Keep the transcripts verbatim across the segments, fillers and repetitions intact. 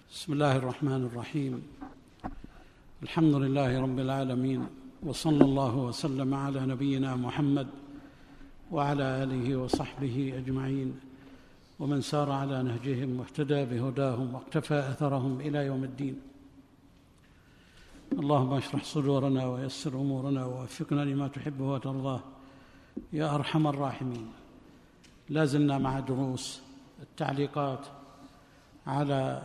بسم الله الرحمن الرحيم. الحمد لله رب العالمين، وصلى الله وسلم على نبينا محمد وعلى آله وصحبه أجمعين، ومن سار على نهجهم واهتدى بهداهم واقتفى أثرهم إلى يوم الدين. اللهم اشرح صدورنا ويسر أمورنا ووفقنا لما تحبه وترضاه يا أرحم الراحمين. لا زلنا مع دروس التعليقات على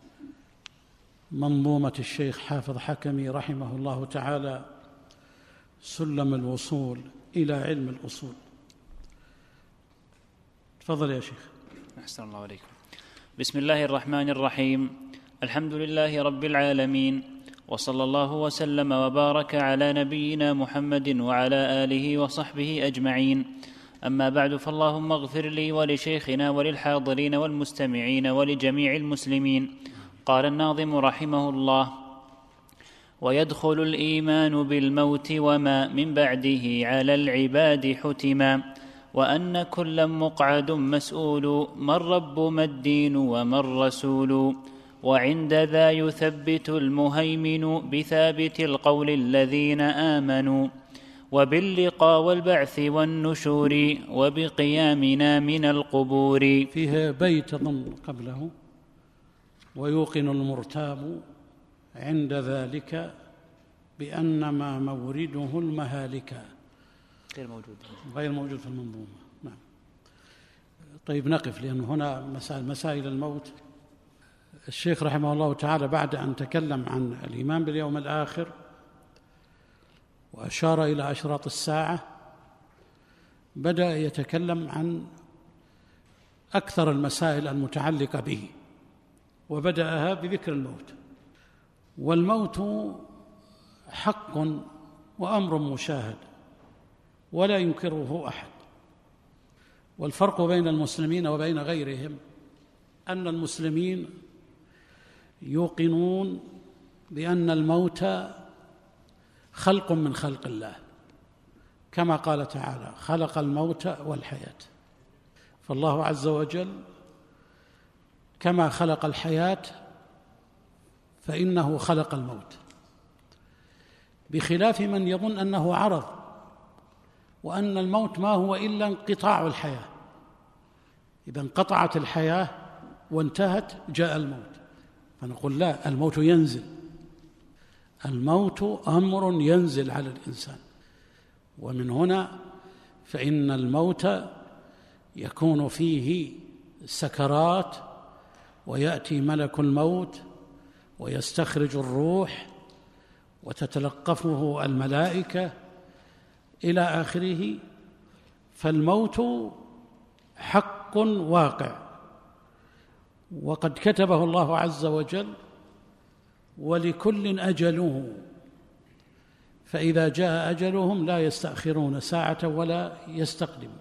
منظومة الشيخ حافظ حكمي رحمه الله تعالى، سلم الوصول إلى علم الأصول. تفضل يا شيخ. أحسن الله عليكم. بسم الله الرحمن الرحيم. الحمد لله رب العالمين، وصلى الله وسلم وبارك على نبينا محمد وعلى آله وصحبه أجمعين. أما بعد، فاللهم اغفر لي ولشيخنا وللحاضرين والمستمعين ولجميع المسلمين. قال الناظم رحمه الله: ويدخل الإيمان بالموت وما من بعده على العباد حتما، وأن كلا مقعد مسؤول، ما الرب ما الدين وما الرسول، وعند ذا يثبت المهيمن بثابت القول الذين آمنوا، وباللقاء والبعث والنشور، وبقيامنا من القبور. فيه بيت ضمن قبله: ويوقن المرتاب عند ذلك بأنما مورده المهالك. غير موجود غير موجود في المنظومة. نعم. طيب نقف، لأن هنا مسائل مسائل الموت. الشيخ رحمه الله تعالى بعد أن تكلم عن الإيمان باليوم الآخر وأشار إلى أشراط الساعة، بدأ يتكلم عن أكثر المسائل المتعلقة به، وبدأها بذكر الموت. والموت حق وأمر مشاهد ولا ينكره أحد. والفرق بين المسلمين وبين غيرهم أن المسلمين يوقنون بأن الموت خلق من خلق الله، كما قال تعالى: خلق الموت والحياة. فالله عز وجل كما خلق الحياة فإنه خلق الموت، بخلاف من يظن أنه عرض، وأن الموت ما هو إلا انقطاع الحياة. إذا انقطعت الحياة وانتهت جاء الموت. فنقول لا، الموت ينزل. الموت أمر ينزل على الإنسان، ومن هنا فإن الموت يكون فيه سكرات، ويأتي ملك الموت ويستخرج الروح وتتلقفه الملائكة إلى آخره. فالموت حق واقع، وقد كتبه الله عز وجل: ولكل أجله، فإذا جاء أجلهم لا يستأخرون ساعة ولا يستقدمون.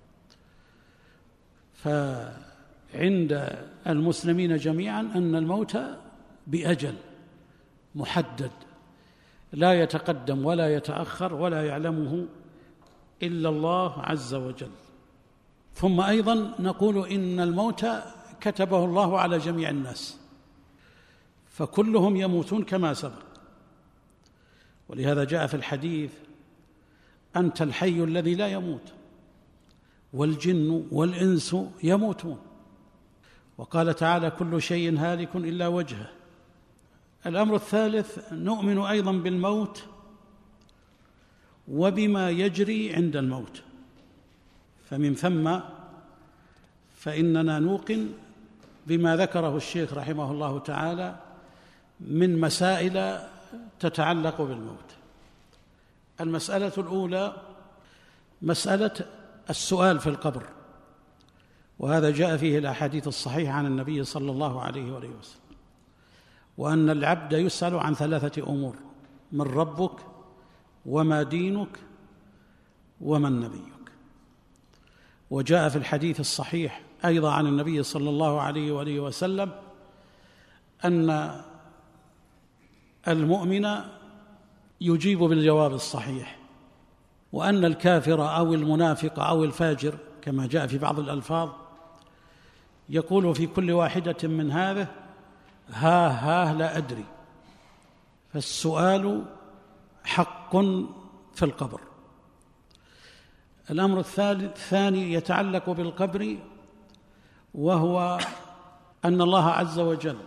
فعند المسلمين جميعا أن الموت بأجل محدد لا يتقدم ولا يتأخر ولا يعلمه إلا الله عز وجل. ثم أيضا نقول إن الموت كتبه الله على جميع الناس، فكلهم يموتون كما سبق. ولهذا جاء في الحديث: أنت الحي الذي لا يموت، والجن والإنس يموتون. وقال تعالى: كل شيء هالك إلا وجهه. الأمر الثالث: نؤمن أيضا بالموت وبما يجري عند الموت. فمن ثم فإننا نوقن بما ذكره الشيخ رحمه الله تعالى من مسائل تتعلق بالموت. المسألة الأولى مسألة السؤال في القبر، وهذا جاء فيه الأحاديث الصحيحة عن النبي صلى الله عليه وآله وسلم، وأن العبد يسأل عن ثلاثة أمور: من ربك، وما دينك، ومن نبيك. وجاء في الحديث الصحيح أيضا عن النبي صلى الله عليه وآله وسلم أن المؤمن يجيب بالجواب الصحيح، وأن الكافر أو المنافق أو الفاجر كما جاء في بعض الألفاظ يقول في كل واحدة من هذه: ها ها لا أدري. فالسؤال حق في القبر. الأمر الثاني يتعلق بالقبر، وهو أن الله عز وجل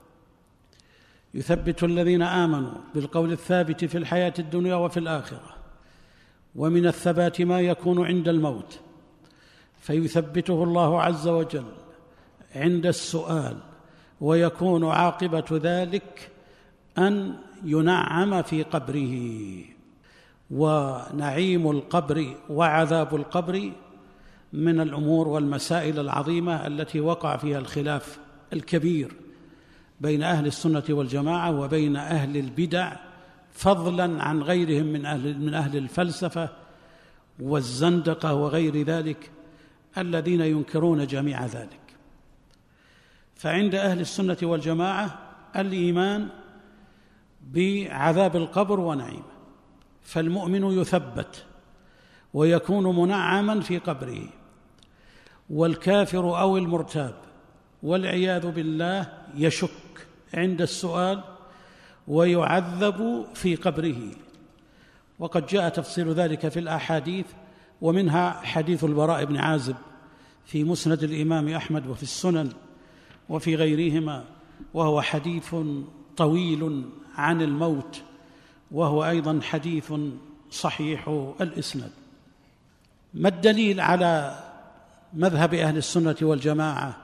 يثبت الذين آمنوا بالقول الثابت في الحياة الدنيا وفي الآخرة، ومن الثبات ما يكون عند الموت، فيثبته الله عز وجل عند السؤال، ويكون عاقبة ذلك أن ينعم في قبره. ونعيم القبر وعذاب القبر من الأمور والمسائل العظيمة التي وقع فيها الخلاف الكبير بين أهل السنة والجماعة وبين أهل البدع، فضلا عن غيرهم من أهل, من أهل الفلسفة والزندقة وغير ذلك الذين ينكرون جميع ذلك. فعند أهل السنة والجماعة الإيمان بعذاب القبر ونعيمه، فالمؤمن يثبت ويكون منعما في قبره، والكافر أو المرتاب والعياذ بالله يشك عند السؤال ويعذب في قبره. وقد جاء تفصيل ذلك في الأحاديث، ومنها حديث البراء بن عازب في مسند الإمام أحمد وفي السنن وفي غيرهما، وهو حديث طويل عن الموت، وهو أيضا حديث صحيح الإسناد. ما الدليل على مذهب أهل السنة والجماعة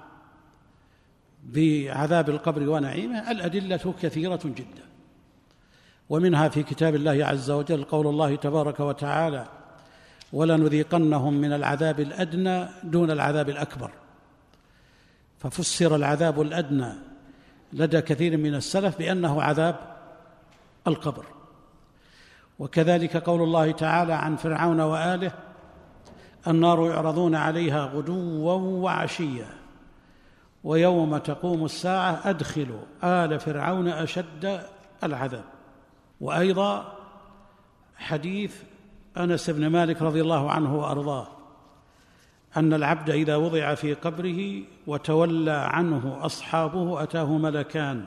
بعذاب القبر ونعيمه؟ الأدلة كثيرة جدا، ومنها في كتاب الله عز وجل قول الله تبارك وتعالى: ولنذيقنهم من العذاب الأدنى دون العذاب الأكبر. ففسر العذاب الأدنى لدى كثير من السلف بأنه عذاب القبر. وكذلك قول الله تعالى عن فرعون وآله: النار يعرضون عليها غدوا وعشيا ويوم تقوم الساعة أدخلوا آل فرعون أشد العذاب. وأيضا حديث أنس بن مالك رضي الله عنه وأرضاه أن العبد إذا وضع في قبره وتولى عنه أصحابه أتاه ملكان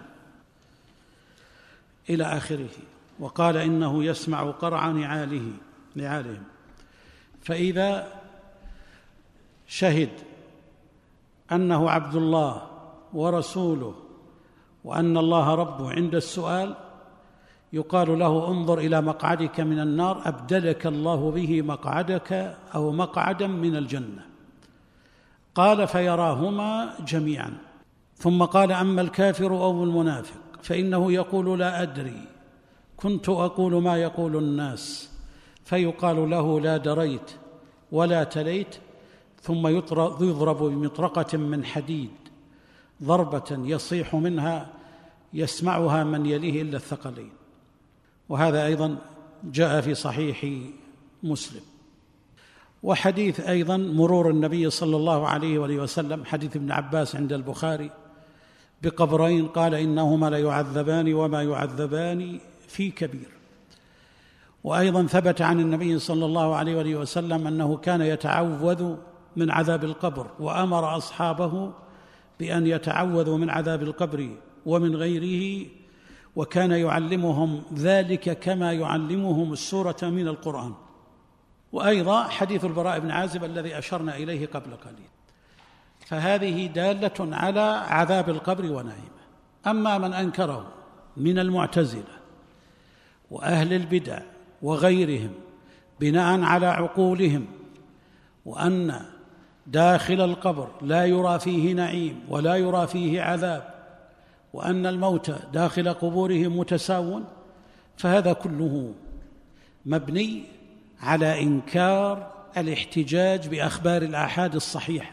إلى آخره، وقال إنه يسمع قرع نعاله نعالهم، فإذا شهد أنه عبد الله ورسوله وأن الله ربه عند السؤال يقال له: انظر إلى مقعدك من النار أبدلك الله به مقعدك أو مقعدا من الجنة. قال: فيراهما جميعا. ثم قال: أما الكافر أو المنافق فإنه يقول: لا أدري، كنت أقول ما يقول الناس. فيقال له: لا دريت ولا تليت. ثم يضرب بمطرقة من حديد ضربة يصيح منها يسمعها من يليه إلا الثقلين. وهذا أيضا جاء في صحيح مسلم. وحديث أيضا مرور النبي صلى الله عليه وآله وسلم، حديث ابن عباس عند البخاري، بقبرين قال: إنهما ليعذبان وما يعذبان في كبير. وأيضا ثبت عن النبي صلى الله عليه وآله وسلم أنه كان يتعوذ من عذاب القبر، وأمر أصحابه بأن يتعوذوا من عذاب القبر ومن غيره، وكان يعلمهم ذلك كما يعلمهم السورة من القرآن. وأيضا حديث البراء بن عازب الذي أشرنا إليه قبل قليل. فهذه دالة على عذاب القبر ونعيمه. أما من أنكره من المعتزلة وأهل البدع وغيرهم بناء على عقولهم، وأن داخل القبر لا يرى فيه نعيم ولا يرى فيه عذاب، وأن الموتى داخل قبورهم متساوون، فهذا كله مبني على إنكار الاحتجاج بأخبار الآحاد الصحيحة،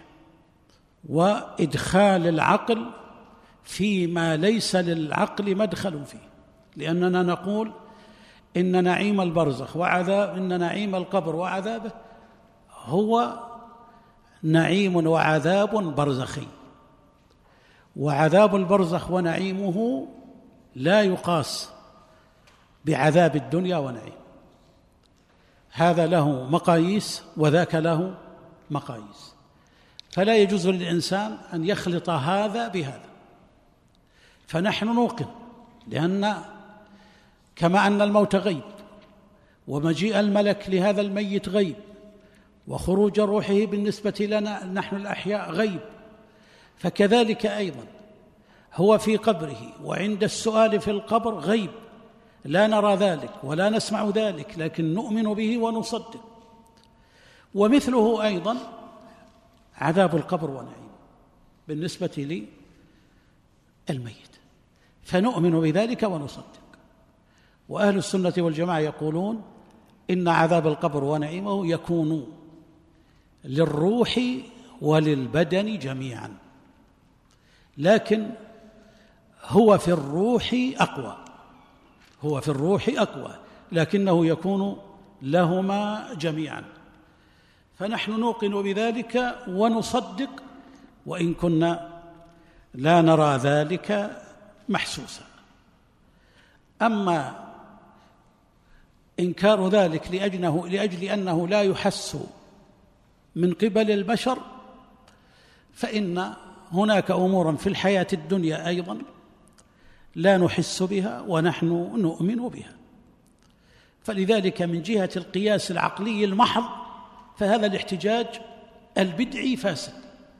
وإدخال العقل فيما ليس للعقل مدخل فيه. لأننا نقول إن نعيم البرزخ وعذاب إن نعيم القبر وعذابه هو نعيم وعذاب برزخي، وعذاب البرزخ ونعيمه لا يقاس بعذاب الدنيا ونعيم. هذا له مقاييس وذاك له مقاييس، فلا يجوز للإنسان أن يخلط هذا بهذا. فنحن نوقن، لأن كما أن الموت غيب، ومجيء الملك لهذا الميت غيب، وخروج روحه بالنسبة لنا نحن الأحياء غيب، فكذلك أيضا هو في قبره وعند السؤال في القبر غيب، لا نرى ذلك ولا نسمع ذلك، لكن نؤمن به ونصدق. ومثله أيضا عذاب القبر ونعيم بالنسبة للميت، فنؤمن بذلك ونصدق. وأهل السنة والجماعة يقولون إن عذاب القبر ونعيمه يكون للروح وللبدن جميعا، لكن هو في الروح أقوى، هو في الروح أقوى لكنه يكون لهما جميعا. فنحن نوقن بذلك ونصدق، وإن كنا لا نرى ذلك محسوسا. أما إنكار ذلك لأجله لأجل أنه لا يحس من قبل البشر، فإن هناك أمورا في الحياة الدنيا أيضا لا نحس بها ونحن نؤمن بها. فلذلك من جهة القياس العقلي المحض فهذا الاحتجاج البدعي فاسد،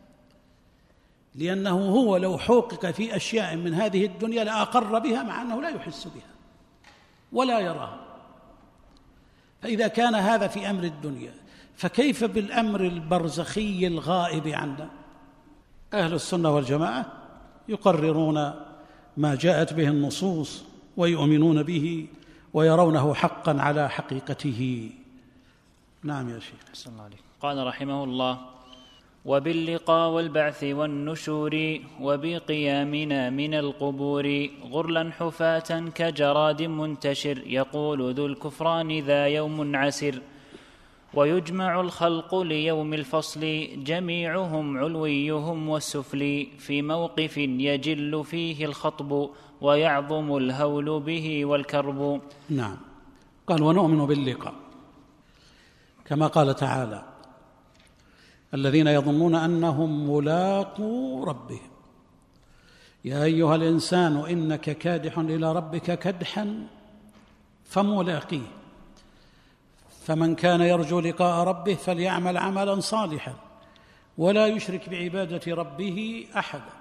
لأنه هو لو حقق في أشياء من هذه الدنيا لأقر بها مع أنه لا يحس بها ولا يراها. فإذا كان هذا في أمر الدنيا فكيف بالأمر البرزخي الغائب عنا؟ أهل السنة والجماعة يقررون ما جاءت به النصوص ويؤمنون به ويرونه حقا على حقيقته. نعم يا شيخ. أحسن الله عليك. قال رحمه الله: وباللقاء والبعث والنشور وبقيامنا من القبور غرلا حفاة كجراد منتشر يقول ذو الكفران ذا يوم عسر ويجمع الخلق ليوم الفصل جميعهم علويهم والسفلي في موقف يجل فيه الخطب ويعظم الهول به والكرب. نعم. قال: ونؤمن باللقاء، كما قال تعالى: الذين يظنون أنهم ملاقو ربهم يا أيها الإنسان إنك كادح إلى ربك كدحا فملاقيه فمن كان يرجو لقاء ربه فليعمل عملا صالحا ولا يشرك بعبادة ربه أحدا.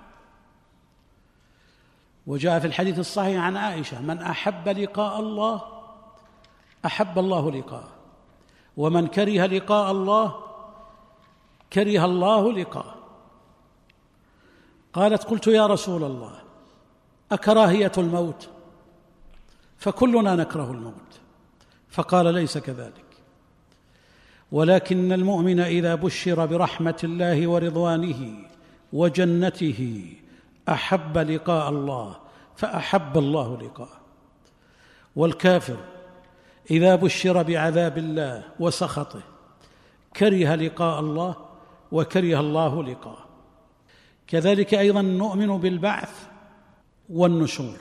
وجاء في الحديث الصحيح عن عائشة: من أحب لقاء الله أحب الله لقاءه، ومن كره لقاء الله كره الله لقاءه. قالت: قلت يا رسول الله أكراهية الموت؟ فكلنا نكره الموت. فقال: ليس كذلك، ولكن المؤمن إذا بشر برحمة الله ورضوانه وجنته أحب لقاء الله فأحب الله لقاءه، والكافر إذا بشر بعذاب الله وسخطه كره لقاء الله وكره الله لقاءه. كذلك أيضا نؤمن بالبعث والنشور،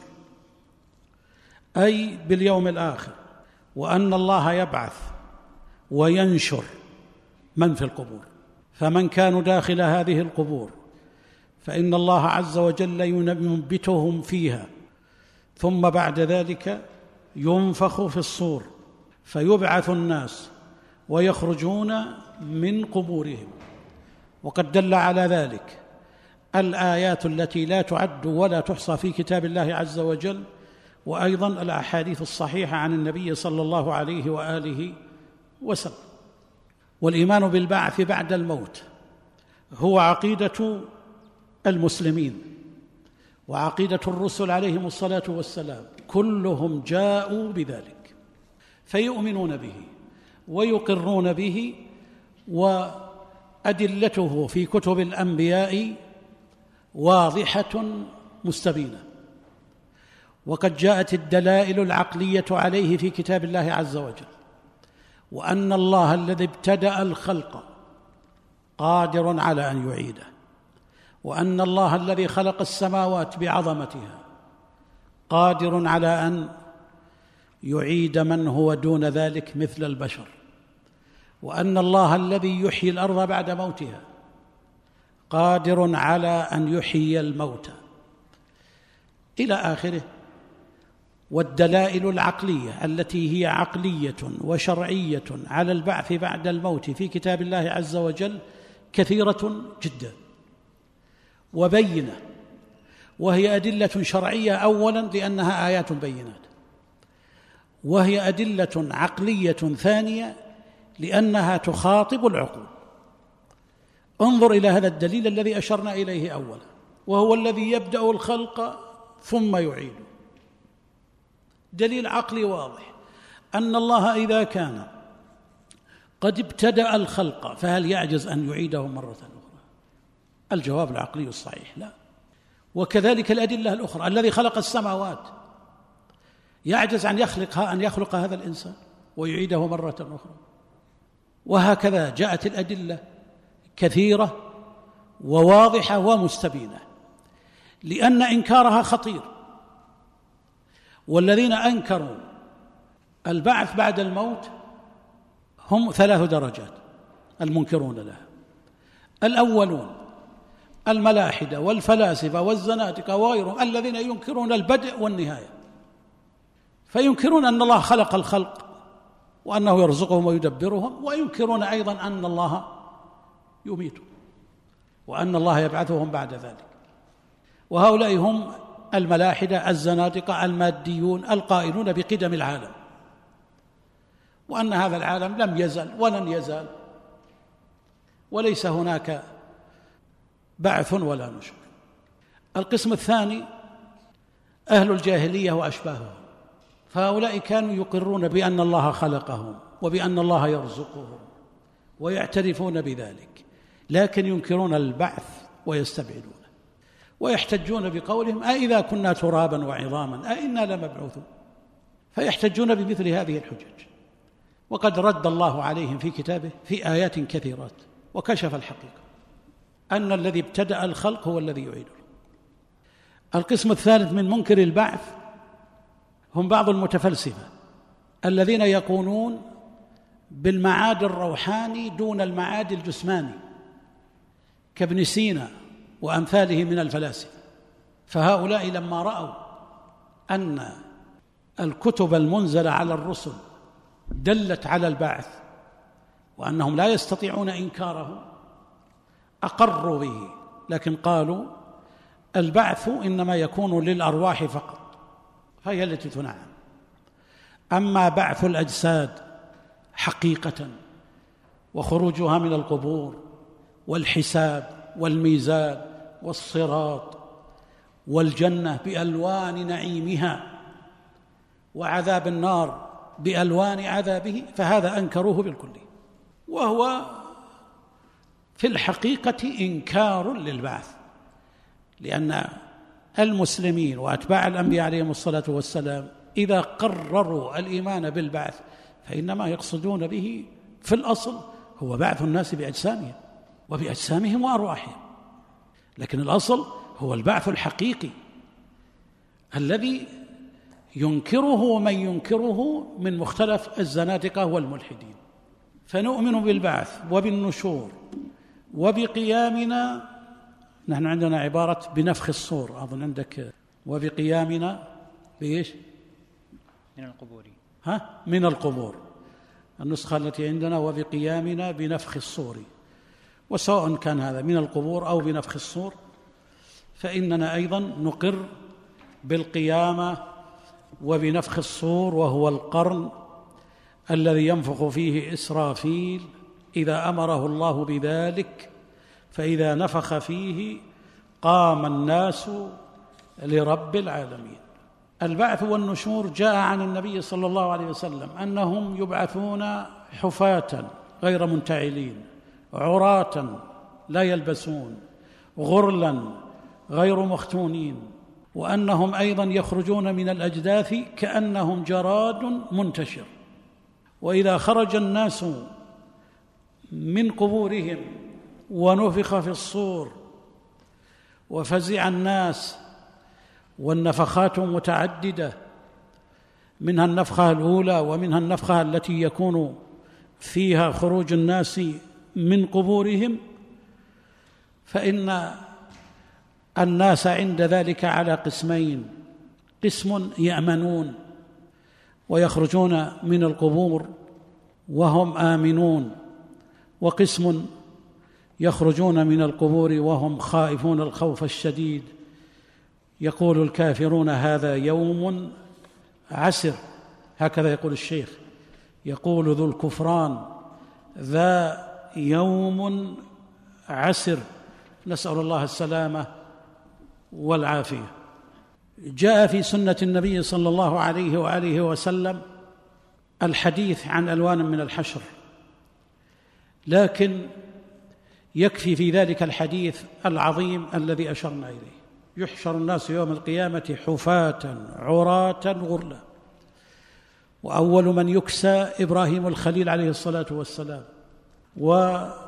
أي باليوم الآخر، وأن الله يبعث وينشر من في القبور. فمن كانوا داخل هذه القبور فإن الله عز وجل ينبتهم فيها، ثم بعد ذلك ينفخ في الصور فيبعث الناس ويخرجون من قبورهم. وقد دل على ذلك الآيات التي لا تعد ولا تحصى في كتاب الله عز وجل، وأيضا الأحاديث الصحيحة عن النبي صلى الله عليه وآله وسلم. والإيمان بالبعث بعد الموت هو عقيدة المسلمين وعقيدة الرسل عليهم الصلاة والسلام، كلهم جاءوا بذلك، فيؤمنون به ويقرون به، وأدلته في كتب الأنبياء واضحة مستبينة. وقد جاءت الدلائل العقلية عليه في كتاب الله عز وجل، وأن الله الذي ابتدأ الخلق قادر على أن يعيده، وأن الله الذي خلق السماوات بعظمتها قادر على أن يعيد من هو دون ذلك مثل البشر، وأن الله الذي يحيي الأرض بعد موتها قادر على أن يحيي الموتى. إلى آخره. والدلائل العقلية التي هي عقلية وشرعية على البعث بعد الموت في كتاب الله عز وجل كثيرة جدا وبينة، وهي أدلة شرعية أولا لأنها آيات بينات، وهي أدلة عقلية ثانية لأنها تخاطب العقول. انظر إلى هذا الدليل الذي أشرنا إليه أولا، وهو الذي يبدأ الخلق ثم يعيده. دليل عقلي واضح أن الله إذا كان قد ابتدأ الخلق فهل يعجز أن يعيده مرة أخرى؟ الجواب العقلي الصحيح لا. وكذلك الأدلة الأخرى، الذي خلق السماوات يعجز أن يخلقها أن يخلق هذا الإنسان ويعيده مرة أخرى. وهكذا جاءت الأدلة كثيرة وواضحة ومستبينة، لأن إنكارها خطير. والذين أنكروا البعث بعد الموت هم ثلاث درجات المنكرون لها. الأولون الملاحدة والفلاسفة والزنادقة وغيرهم الذين ينكرون البدء والنهاية، فينكرون أن الله خلق الخلق وأنه يرزقهم ويدبرهم، وينكرون أيضا أن الله يميتهم وأن الله يبعثهم بعد ذلك. وهؤلاء هم الملاحدة الزنادقة الماديون القائلون بقدم العالم، وأن هذا العالم لم يزل ولن يزال وليس هناك بعث ولا نشور. القسم الثاني أهل الجاهلية وأشباههم، فهؤلاء كانوا يقرون بأن الله خلقهم وبأن الله يرزقهم ويعترفون بذلك، لكن ينكرون البعث ويستبعدونه، ويحتجون بقولهم أإذا كنا ترابا وعظاما أإنا لمبعوثون، فيحتجون بمثل هذه الحجج. وقد رد الله عليهم في كتابه في آيات كثيرات وكشف الحقيقة أن الذي ابتدأ الخلق هو الذي يعيده. القسم الثالث من منكر البعث هم بعض المتفلسفة الذين يقولون بالمعاد الروحاني دون المعاد الجسماني كابن سينا وأمثاله من الفلاسفة. فهؤلاء لما رأوا أن الكتب المنزلة على الرسل دلت على البعث وأنهم لا يستطيعون إنكاره أقروا به، لكن قالوا البعث إنما يكون للأرواح فقط فهي التي تنعم، أما بعث الأجساد حقيقة وخروجها من القبور والحساب والميزان والصراط والجنة بألوان نعيمها وعذاب النار بألوان عذابه، فهذا أنكروه بالكلي، وهو في الحقيقة إنكار للبعث، لأن المسلمين وأتباع الأنبياء عليهم الصلاة والسلام إذا قرروا الإيمان بالبعث فإنما يقصدون به في الأصل هو بعث الناس بأجسامهم وبأجسامهم وأرواحهم، لكن الأصل هو البعث الحقيقي الذي ينكره من ينكره من مختلف الزنادقة والملحدين. فنؤمن بالبعث وبالنشور وبقيامنا. نحن عندنا عبارة بنفخ الصور، أظن عندك وبقيامنا بإيش؟ من القبور. ها؟ من القبور. النسخة التي عندنا وبقيامنا بنفخ الصور، وسواء كان هذا من القبور أو بنفخ الصور فإننا أيضا نقر بالقيامة وبنفخ الصور، وهو القرن الذي ينفخ فيه إسرافيل إذا أمره الله بذلك، فإذا نفخ فيه قام الناس لرب العالمين. البعث والنشور جاء عن النبي صلى الله عليه وسلم أنهم يبعثون حفاة غير منتعلين عراة لا يلبسون غرلا غير مختونين، وأنهم أيضا يخرجون من الأجداث كأنهم جراد منتشر. وإذا خرج الناس من قبورهم ونفخ في الصور وفزع الناس، والنفخات متعددة، منها النفخة الأولى ومنها النفخة التي يكون فيها خروج الناس من قبورهم، فإن الناس عند ذلك على قسمين: قسم يأمنون ويخرجون من القبور وهم آمنون، وقسم يخرجون من القبور وهم خائفون الخوف الشديد. يقول الكافرون هذا يوم عسر، هكذا يقول الشيخ، يقول ذو الكفران ذا يوم عسر، نسأل الله السلامة والعافية. جاء في سنة النبي صلى الله عليه وآله وسلم الحديث عن ألوان من الحشر، لكن يكفي في ذلك الحديث العظيم الذي أشرنا إليه: يحشر الناس يوم القيامة حفاة عراة غرلا، وأول من يكسى إبراهيم الخليل عليه الصلاة والسلام. وجاء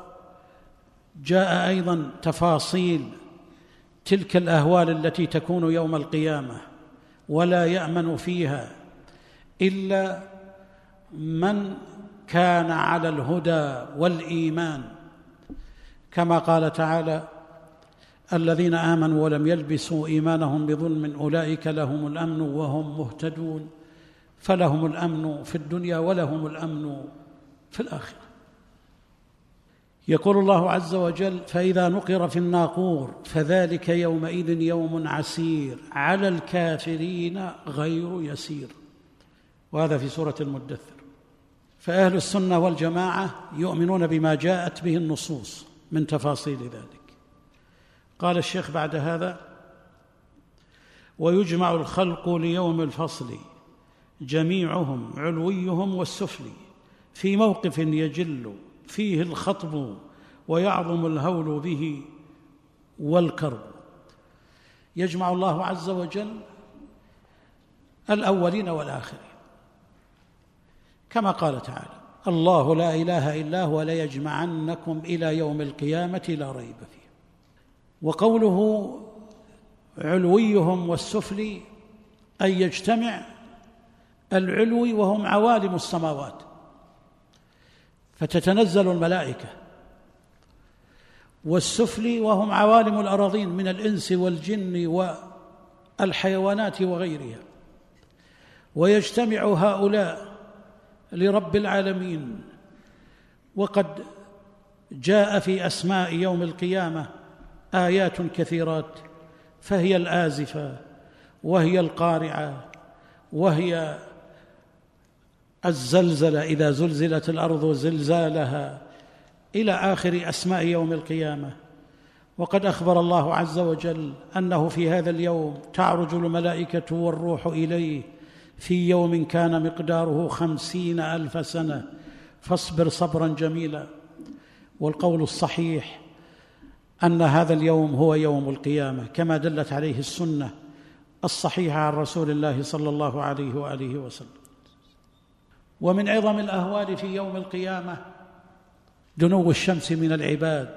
أيضا تفاصيل تلك الأهوال التي تكون يوم القيامة، ولا يأمن فيها إلا من كان على الهدى والإيمان، كما قال تعالى: الذين آمنوا ولم يلبسوا إيمانهم بظلم أولئك لهم الأمن وهم مهتدون، فلهم الأمن في الدنيا ولهم الأمن في الآخرة. يقول الله عز وجل: فإذا نقر في الناقور فذلك يومئذ يوم عسير على الكافرين غير يسير. وهذا في سورة المدثر. فأهل السنة والجماعة يؤمنون بما جاءت به النصوص من تفاصيل ذلك. قال الشيخ بعد هذا: ويجمع الخلق ليوم الفصل جميعهم علويهم والسفلي، في موقف يجل فيه الخطب ويعظم الهول به والكرب. يجمع الله عز وجل الأولين والآخرين، كما قال تعالى: الله لا إله إلا هو ليجمعنكم إلى يوم القيامة لا ريب فيه. وقوله علويهم والسفلي أي يجتمع العلوي وهم عوالم السماوات، فتتنزل الملائكة، والسفلي وهم عوالم الأراضين من الإنس والجن والحيوانات وغيرها، ويجتمع هؤلاء لرب العالمين. وقد جاء في أسماء يوم القيامة آيات كثيرات، فهي الآزفة، وهي القارعة، وهي الزلزلة إذا زلزلت الأرض زلزالها، إلى آخر أسماء يوم القيامة. وقد أخبر الله عز وجل أنه في هذا اليوم تعرج الملائكة والروح إليه في يوم كان مقداره خمسين ألف سنة، فاصبر صبرا جميلا. والقول الصحيح أن هذا اليوم هو يوم القيامة، كما دلت عليه السنة الصحيحة عن رسول الله صلى الله عليه وآله وسلم. ومن عظم الأهوال في يوم القيامة دنو الشمس من العباد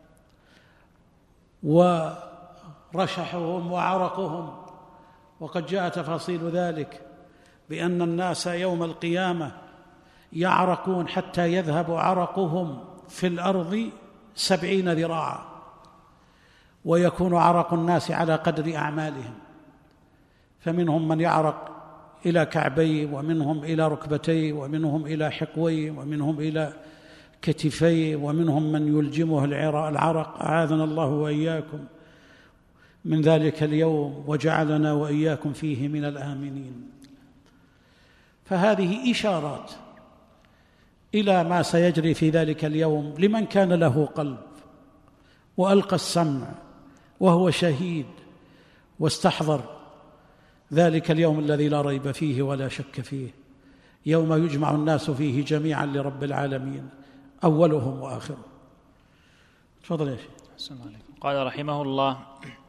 ورشحهم وعرقهم، وقد جاء تفاصيل ذلك بأن الناس يوم القيامة يعرقون حتى يذهب عرقهم في الأرض سبعين ذراعا، ويكون عرق الناس على قدر أعمالهم، فمنهم من يعرق إلى كعبيه، ومنهم إلى ركبتيه، ومنهم إلى حقويه، ومنهم إلى كتفيه، ومنهم من يلجمه العرق، أعاذنا الله وإياكم من ذلك اليوم وجعلنا وإياكم فيه من الآمنين. فهذه إشارات إلى ما سيجري في ذلك اليوم لمن كان له قلب وألقى السمع وهو شهيد واستحضر ذلك اليوم الذي لا ريب فيه ولا شك فيه، يوم يجمع الناس فيه جميعا لرب العالمين أولهم وآخرهم. تفضل يا شيخ. السلام عليكم. قال رحمه الله: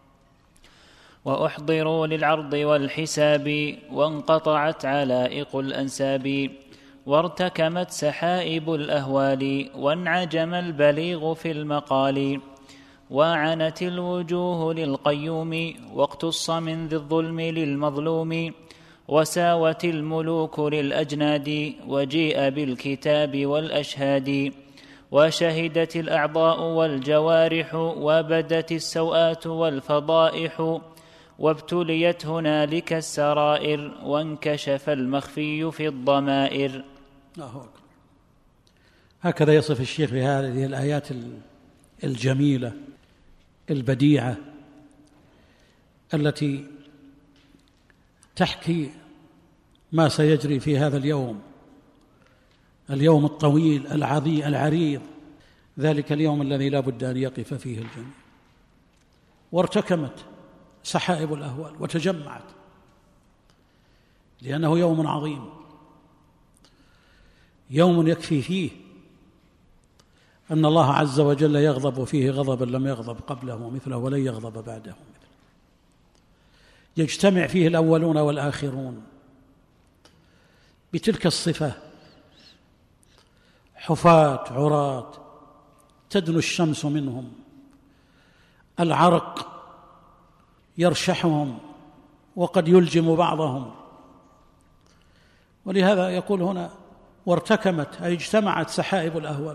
وأحضروا للعرض والحساب وانقطعت علائق الأنساب، وارتكمت سحائب الأهوال وانعجم البليغ في المقال، وعنت الوجوه للقيوم واقتص من ذي الظلم للمظلوم، وساوت الملوك للأجناد وجيء بالكتاب والأشهاد، وشهدت الأعضاء والجوارح وبدت السوآت والفضائح، وابتليت هنالك السرائر وانكشف المخفي في الضمائر. هكذا يصف الشيخ في هذه الآيات الجميلة البديعة التي تحكي ما سيجري في هذا اليوم، اليوم الطويل العظيم العريض، ذلك اليوم الذي لا بد أن يقف فيه الجميع. وارتكمت سحائب الأهوال وتجمعت، لأنه يوم عظيم، يوم يكفي فيه أن الله عز وجل يغضب فيه غضبا لم يغضب قبله مثله ولن يغضب بعده مثله، يجتمع فيه الأولون والآخرون بتلك الصفة، حفاة عراة تدنو الشمس منهم، العرق يرشحهم وقد يلجم بعضهم. ولهذا يقول هنا وارتكمت أي اجتمعت سحائب الأهوال،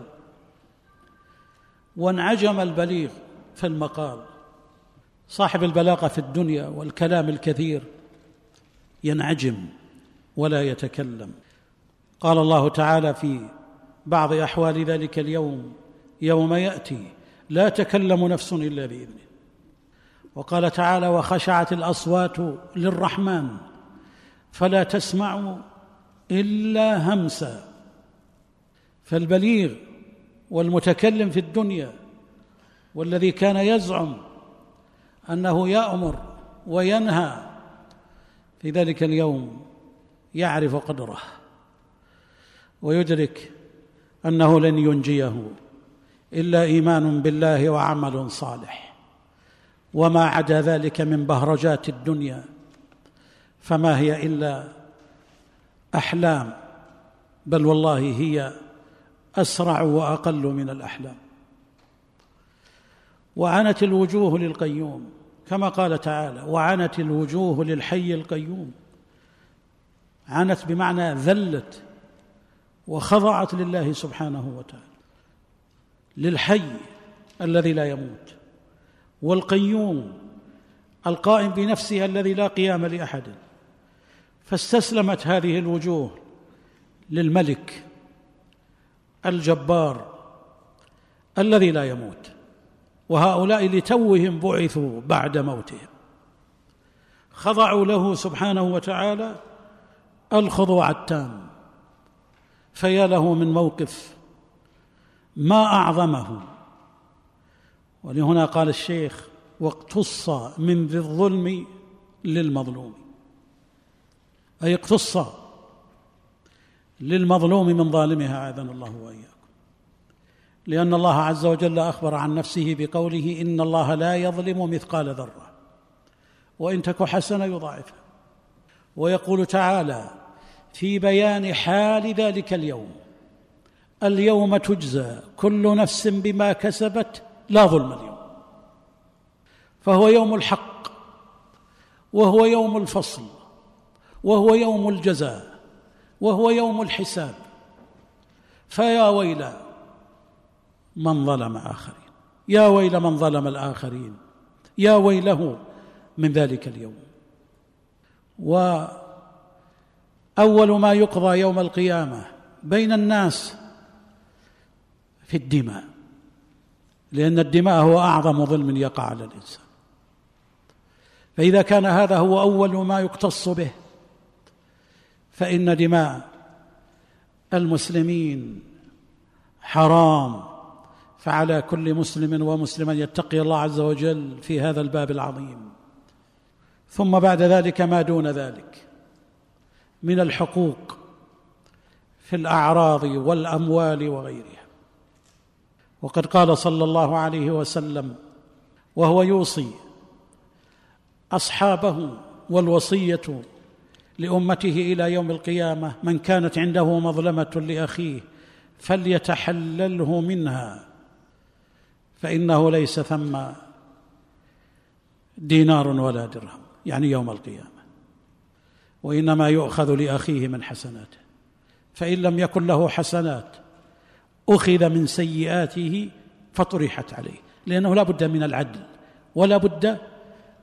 وانعجم البليغ في المقال. صاحب البلاغة في الدنيا والكلام الكثير ينعجم ولا يتكلم. قال الله تعالى في بعض أحوال ذلك اليوم يوم يأتي لا تكلم نفس إلا بإذنه. وقال تعالى وخشعت الأصوات للرحمن فلا تسمع إلا همسا. فالبليغ والمتكلم في الدنيا والذي كان يزعم أنه يأمر وينهى في ذلك اليوم يعرف قدره ويدرك أنه لن ينجيه إلا إيمان بالله وعمل صالح، وما عدا ذلك من بهرجات الدنيا فما هي إلا أحلام، بل والله هي أسرع وأقل من الأحلام. وعنت الوجوه للقيوم كما قال تعالى وعنت الوجوه للحي القيوم. عنت بمعنى ذلت وخضعت لله سبحانه وتعالى، للحي الذي لا يموت، والقيوم القائم بنفسه الذي لا قيام لأحد. فاستسلمت هذه الوجوه للملك الجبار الذي لا يموت، وهؤلاء لتوهم بعثوا بعد موتهم، خضعوا له سبحانه وتعالى الخضوع التام. فيا له من موقف ما أعظمه. ولهنا قال الشيخ واقتص من ذي الظلم للمظلوم، أي اقتص للمظلوم من ظالمها أعاذنا الله وإياكم. لأن الله عز وجل أخبر عن نفسه بقوله إن الله لا يظلم مثقال ذرة وإن تك حسنة يضاعفها. ويقول تعالى في بيان حال ذلك اليوم اليوم تجزى كل نفس بما كسبت لا ظلم اليوم. فهو يوم الحق، وهو يوم الفصل، وهو يوم الجزاء، وهو يوم الحساب. فيا ويل من ظلم آخرين، يا ويل من ظلم الآخرين، يا ويله من ذلك اليوم. وأول ما يقضى يوم القيامة بين الناس في الدماء، لأن الدماء هو أعظم ظلم يقع على الإنسان. فإذا كان هذا هو أول ما يقتص به، فإن دماء المسلمين حرام. فعلى كل مسلم ومسلمة يتقي الله عز وجل في هذا الباب العظيم. ثم بعد ذلك ما دون ذلك من الحقوق في الأعراض والأموال وغيرها. وقد قال صلى الله عليه وسلم وهو يوصي أصحابه والوصية لأمته إلى يوم القيامة من كانت عنده مظلمة لأخيه فليتحلله منها فإنه ليس ثم دينار ولا درهم، يعني يوم القيامة، وإنما يؤخذ لأخيه من حسناته، فإن لم يكن له حسنات أخذ من سيئاته فطرحت عليه، لأنه لا بد من العدل ولا بد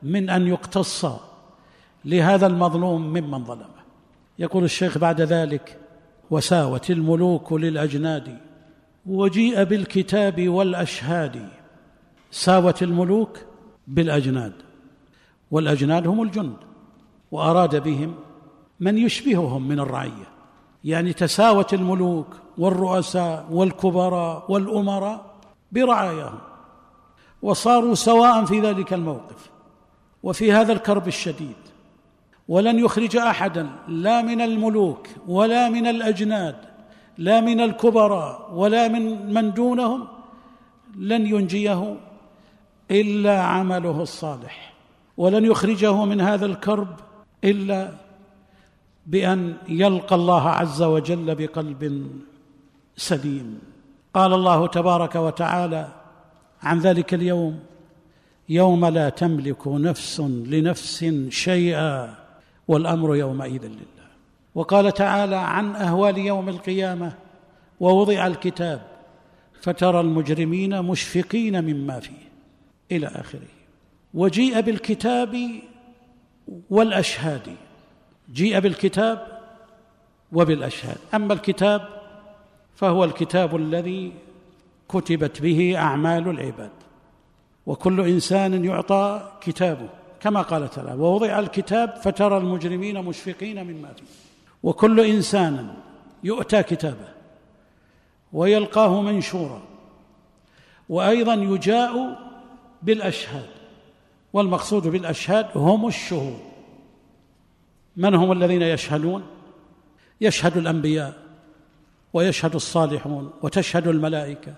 من أن يقتص لهذا المظلوم ممن ظلمه. يقول الشيخ بعد ذلك: وساوت الملوك للأجناد وجيء بالكتاب والأشهاد. ساوت الملوك بالأجناد، والأجناد هم الجند، وأراد بهم من يشبههم من الرعية، يعني تساوت الملوك والرؤساء والكبراء والأمراء برعاياهم، وصاروا سواء في ذلك الموقف وفي هذا الكرب الشديد. ولن يخرج أحدا لا من الملوك ولا من الأجناد، لا من الكبراء ولا من من دونهم، لن ينجيه إلا عمله الصالح، ولن يخرجه من هذا الكرب إلا بأن يلقى الله عز وجل بقلب سليم. قال الله تبارك وتعالى عن ذلك اليوم: يوم لا تملك نفس لنفس شيئا والأمر يومئذ لله. وقال تعالى عن أهوال يوم القيامة: ووضع الكتاب فترى المجرمين مشفقين مما فيه، إلى آخره. وجيء بالكتاب والأشهاد، جيء بالكتاب وبالأشهاد. أما الكتاب فهو الكتاب الذي كتبت به أعمال العباد، وكل إنسان يعطى كتابه كما قال تعالى: ووضع الكتاب فترى المجرمين مشفقين مما فيه. وكل إنسان يؤتى كتابه ويلقاه منشورا، وأيضا يجاء بالأشهاد، والمقصود بالأشهاد هم الشهود. من هم الذين يشهدون؟ يشهد الأنبياء ويشهد الصالحون وتشهد الملائكة،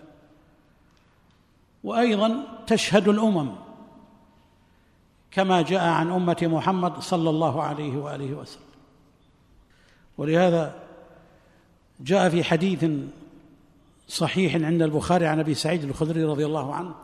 وأيضا تشهد الأمم كما جاء عن أمة محمد صلى الله عليه وآله وسلم. ولهذا جاء في حديث صحيح عند البخاري عن أبي سعيد الخدري رضي الله عنه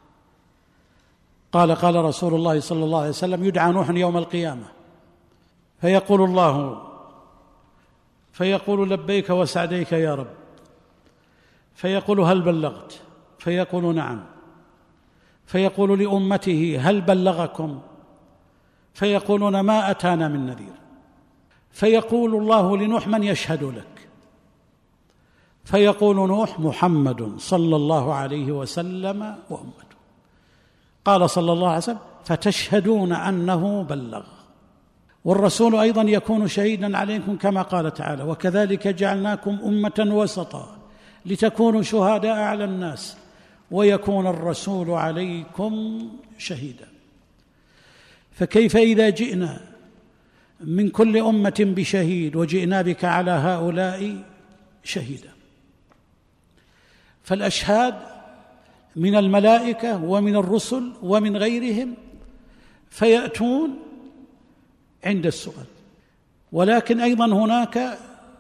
قال: قال رسول الله صلى الله عليه وسلم: يدعى نوح يوم القيامة فيقول الله فيقول: لبيك وسعديك يا رب. فيقول: هل بلغت؟ فيقول: نعم. فيقول لأمته: هل بلغكم؟ فيقولون: ما أتانا من نذير. فيقول الله لنوح: من يشهد لك؟ فيقول نوح: محمد صلى الله عليه وسلم وأمته. قال صلى الله عليه وسلم: فتشهدون أنه بلغ. والرسول أيضا يكون شهيدا عليكم كما قال تعالى: وكذلك جعلناكم أمة وسطا لتكونوا شهداء على الناس ويكون الرسول عليكم شهيدا. فكيف إذا جئنا من كل أمة بشهيد وجئنا بك على هؤلاء شهيدا؟ فالأشهاد من الملائكة ومن الرسل ومن غيرهم فيأتون عند السؤال. ولكن أيضا هناك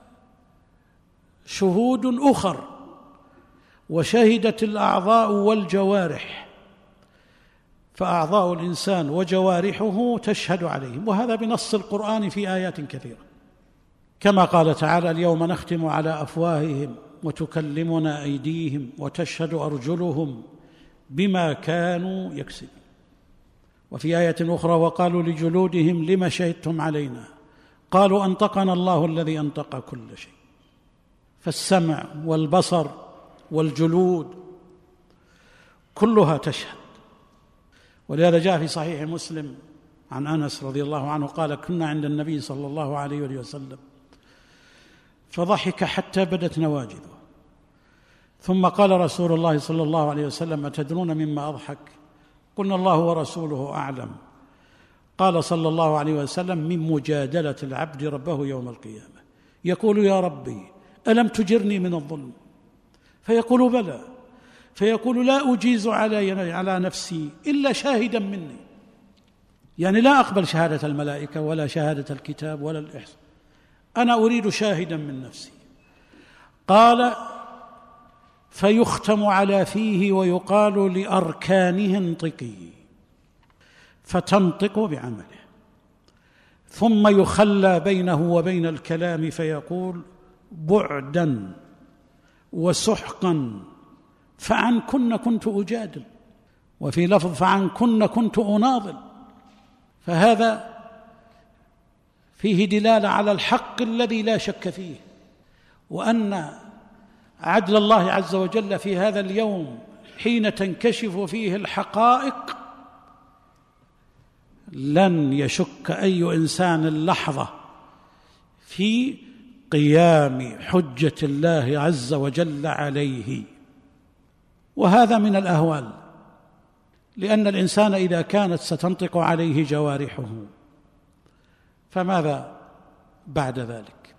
شهود أخر، وشهدت الأعضاء والجوارح، فأعضاء الإنسان وجوارحه تشهد عليهم، وهذا بنص القرآن في آيات كثيرة، كما قال تعالى: اليوم نختم على أفواههم وتكلمنا أيديهم وتشهد أرجلهم بما كانوا يكسبون. وفي آية أخرى: وقالوا لجلودهم لم شهدتم علينا؟ قالوا أنطقنا الله الذي أنطق كل شيء. فالسمع والبصر والجلود كلها تشهد. ولهذا جاء في صحيح مسلم عن أنس رضي الله عنه قال: كنا عند النبي صلى الله عليه وسلم فضحك حتى بدت نواجذه، ثم قال رسول الله صلى الله عليه وسلم: أتدرون مما أضحك؟ قلنا: الله ورسوله أعلم. قال صلى الله عليه وسلم: من مجادلة العبد ربه يوم القيامة، يقول: يا ربي ألم تجرني من الظلم؟ فيقول: بلى. فيقول: لا أجيز على على نفسي إلا شاهدا مني، يعني لا أقبل شهادة الملائكة ولا شهادة الكتاب ولا الإحسان، أنا أريد شاهدا من نفسي. قال: فيختم على فيه ويقال لأركانه انطقي، فتنطق بعمله، ثم يخلى بينه وبين الكلام فيقول: بعدا وسحقا فعنكن كنت أجادل، وفي لفظ فعنكن كنت أناضل. فهذا فيه دلالة على الحق الذي لا شك فيه، وأن عدل الله عز وجل في هذا اليوم حين تنكشف فيه الحقائق لن يشك أي إنسان لحظة في قيام حجة الله عز وجل عليه. وهذا من الأهوال، لأن الإنسان إذا كانت ستنطق عليه جوارحه فماذا بعد ذلك؟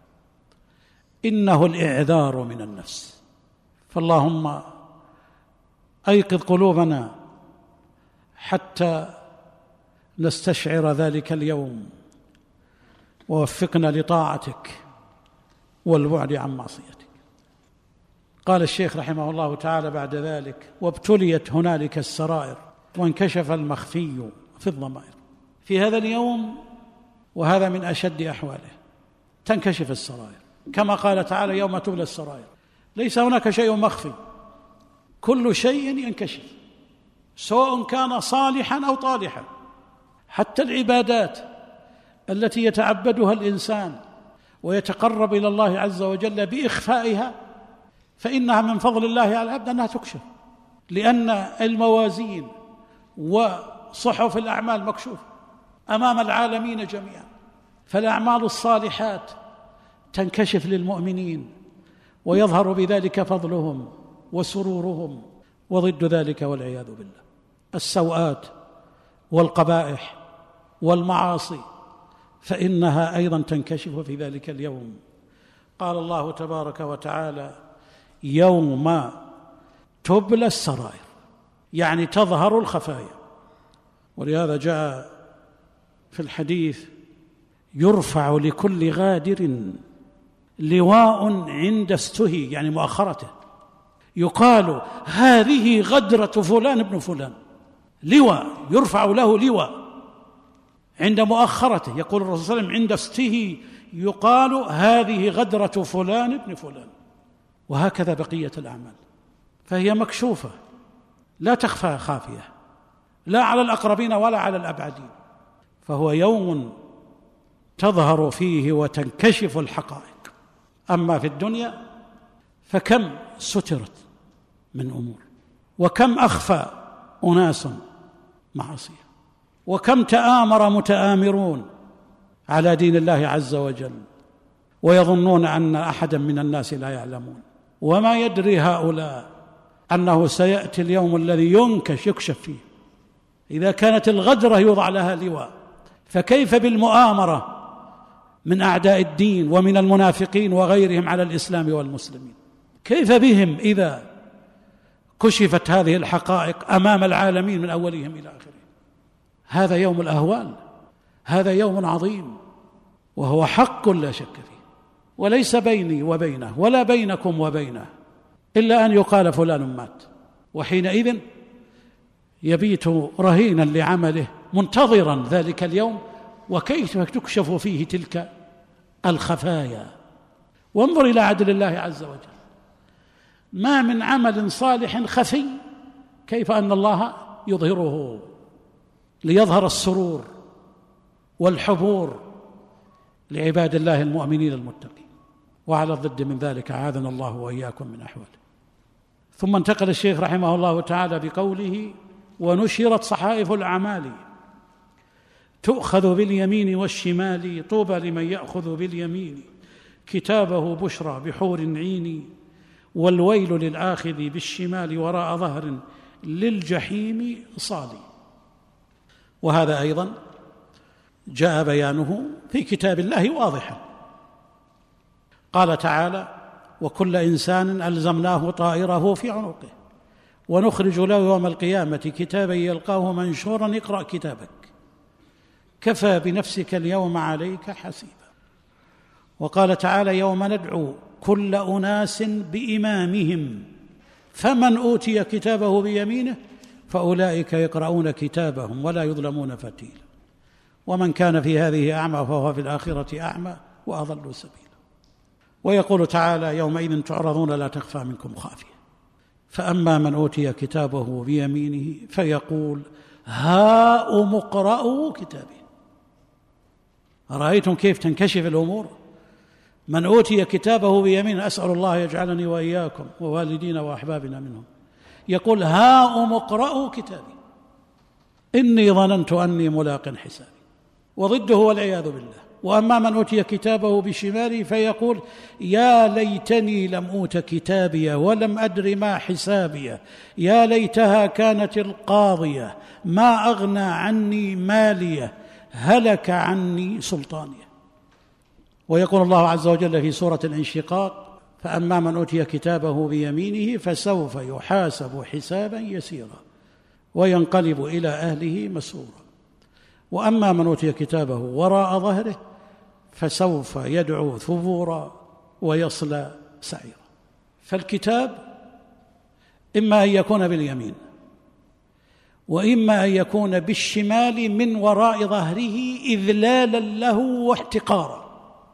إنه الإعذار من النفس. فاللهم أيقظ قلوبنا حتى نستشعر ذلك اليوم، ووفقنا لطاعتك والبعد عن معصيتك. قال الشيخ رحمه الله تعالى بعد ذلك: وابتليت هنالك السرائر وانكشف المخفي في الضمائر. في هذا اليوم، وهذا من أشد أحواله، تنكشف السرائر، كما قال تعالى: يوم تبلى السرائر. ليس هناك شيء مخفي، كل شيء ينكشف، سواء كان صالحا أو طالحا. حتى العبادات التي يتعبدها الإنسان ويتقرب إلى الله عز وجل بإخفائها، فإنها من فضل الله على العبد أنها تكشف، لأن الموازين وصحف الأعمال مكشوفة أمام العالمين جميعا. فالأعمال الصالحات تنكشف للمؤمنين، ويظهر بذلك فضلهم وسرورهم، وضد ذلك والعياذ بالله السوءات والقبائح والمعاصي، فإنها أيضا تنكشف في ذلك اليوم. قال الله تبارك وتعالى: يوم تبلى السرائر، يعني تظهر الخفايا. ولهذا جاء في الحديث: يرفع لكل غادر لواء عند استهي، يعني مؤخرته، يقال: هذه غدرة فلان ابن فلان. لواء يرفع له لواء عند مؤخرته، يقول الرسول صلى الله عليه وسلم: عند استهي يقال: هذه غدرة فلان ابن فلان. وهكذا بقية الأعمال، فهي مكشوفة لا تخفى خافية، لا على الأقربين ولا على الأبعدين. فهو يوم تظهر فيه وتنكشف الحقائق. أما في الدنيا فكم سترت من أمور، وكم أخفى أناس معصية، وكم تآمر متآمرون على دين الله عز وجل ويظنون أن أحدا من الناس لا يعلمون. وما يدري هؤلاء أنه سيأتي اليوم الذي ينكش يكشف فيه. إذا كانت الغدرة يوضع لها لواء، فكيف بالمؤامرة من أعداء الدين ومن المنافقين وغيرهم على الإسلام والمسلمين؟ كيف بهم إذا كشفت هذه الحقائق أمام العالمين من أولهم إلى آخرهم؟ هذا يوم الأهوال، هذا يوم عظيم، وهو حق لا شك فيه، وليس بيني وبينه ولا بينكم وبينه إلا أن يقال فلان مات، وحينئذ يبيت رهينا لعمله منتظرا ذلك اليوم وكيف تكشف فيه تلك الخفايا. وانظر إلى عدل الله عز وجل، ما من عمل صالح خفي كيف أن الله يظهره ليظهر السرور والحبور لعباد الله المؤمنين المتقين. وعلى الضد من ذلك أعاذنا الله وإياكم من أحواله. ثم انتقل الشيخ رحمه الله تعالى بقوله: ونشرت صحائف الأعمال تؤخذ باليمين والشمال، طوبى لمن يأخذ باليمين كتابه بشرى بحور عين، والويل للآخذ بالشمال وراء ظهر للجحيم صالي. وهذا أيضا جاء بيانه في كتاب الله واضحا. قال تعالى: وكل إنسان ألزمناه طائره في عنقه ونخرج له يوم القيامة كتابا يلقاه منشورا اقرأ كتابك كفى بنفسك اليوم عليك حسيبا. وقال تعالى: يوم ندعو كل أناس بإمامهم فمن أوتي كتابه بيمينه فأولئك يقرؤون كتابهم ولا يظلمون فتيلا ومن كان في هذه أعمى فهو في الآخرة أعمى وأضل سبيلا. ويقول تعالى: يومئذ تعرضون لا تخفى منكم خافية فأما من أوتي كتابه بيمينه فيقول هاؤم اقرءوا كتابي أرأيتم كيف تنكشف الأمور؟ من أوتي كتابه بيمينه، أسأل الله يجعلني وإياكم ووالدينا وأحبابنا منهم، يقول هاؤم اقرءوا كتابي إني ظننت أني ملاق حسابي، وضده والعياذ بالله. وأما من أوتي كتابه بشماله فيقول يا ليتني لم أوت كتابي ولم أدر ما حسابي، يا ليتها كانت القاضية ما أغنى عني مالية، هلك عني سلطانية. ويقول الله عز وجل في سورة الانشقاق فأما من أوتي كتابه بيمينه فسوف يحاسب حسابا يسيرا وينقلب إلى أهله مسرورا، وأما من أوتي كتابه وراء ظهره فسوف يدعو ثبورا ويصلى سعيرا. فالكتاب إما أن يكون باليمين وإما أن يكون بالشمال من وراء ظهره إذلالا له واحتقارا،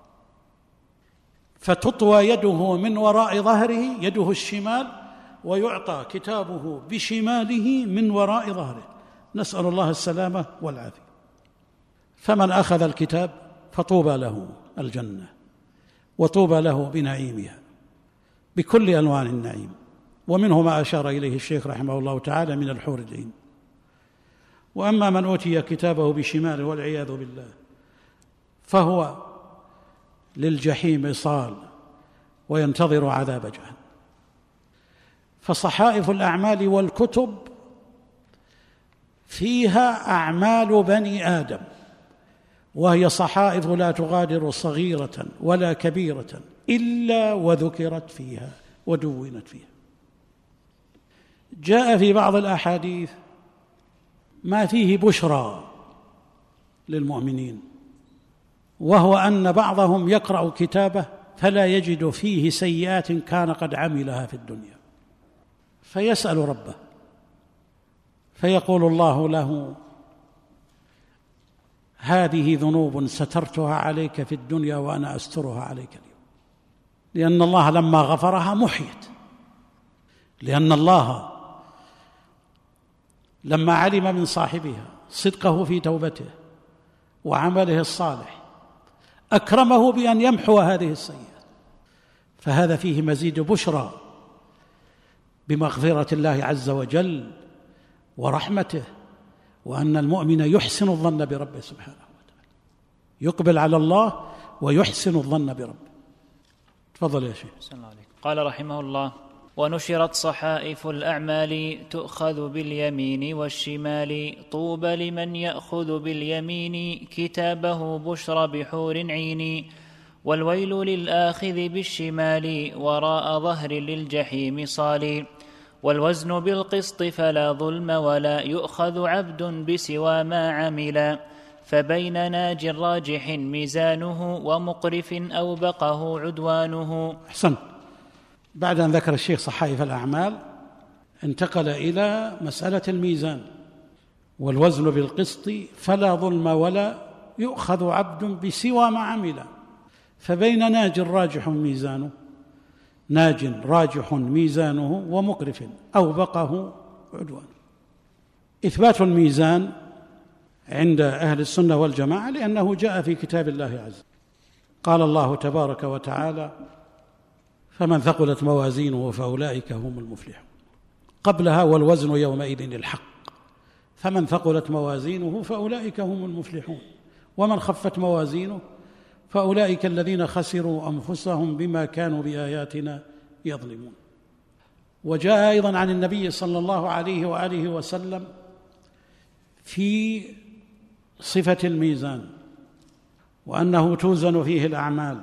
فتطوى يده من وراء ظهره يده الشمال ويعطى كتابه بشماله من وراء ظهره، نسأل الله السلامة والعافية. فمن أخذ الكتاب فطوبى له الجنة وطوبى له بنعيمها بكل ألوان النعيم، ومنه ما أشار إليه الشيخ رحمه الله تعالى من الحور العين. وأما من أوتي كتابه بشماله والعياذ بالله فهو للجحيم صال وينتظر عذاب جهنم. فصحائف الأعمال والكتب فيها أعمال بني آدم، وهي صحائف لا تغادر صغيرة ولا كبيرة إلا وذكرت فيها ودونت فيها. جاء في بعض الأحاديث ما فيه بشرى للمؤمنين، وهو أن بعضهم يقرأ كتابه فلا يجد فيه سيئات كان قد عملها في الدنيا، فيسأل ربه فيقول الله له هذه ذنوب سترتها عليك في الدنيا وأنا أسترها عليك اليوم، لأن الله لما غفرها محيت، لأن الله لما علم من صاحبها صدقه في توبته وعمله الصالح أكرمه بأن يمحو هذه السيئات، فهذا فيه مزيد بشرى بمغفرة الله عز وجل ورحمته، وأن المؤمن يحسن الظن بربه سبحانه وتعالى، يقبل على الله ويحسن الظن بربه. تفضل يا شيخ. قال رحمه الله: ونشرت صحائف الأعمال تؤخذ باليمين والشمال، طوبى لمن يأخذ باليمين كتابه بشرى بحور عين، والويل للآخذ بالشمال وراء ظهر للجحيم صال، والوزن بالقسط فلا ظلم ولا يؤخذ عبد بسوى ما عمل، فبين ناج راجح ميزانه ومقرف أوبقه عدوانه. أحسن. بعد أن ذكر الشيخ صحائف الأعمال انتقل إلى مسألة الميزان، والوزن بالقسط فلا ظلم ولا يؤخذ عبد بسوى ما عمل، فبين ناج راجح ميزانه ناج راجح ميزانه ومقرف أوبقه عدوانه. إثبات الميزان عند أهل السنة والجماعة لأنه جاء في كتاب الله عز وجل. قال الله تبارك وتعالى: فمن ثقلت موازينه فأولئك هم المفلحون. قبلها: والوزن يومئذ الحق. فمن ثقلت موازينه فأولئك هم المفلحون، ومن خفت موازينه فأولئك الذين خسروا أنفسهم بما كانوا بآياتنا يظلمون. وجاء أيضا عن النبي صلى الله عليه وآله وسلم في صفة الميزان وأنه توزن فيه الأعمال،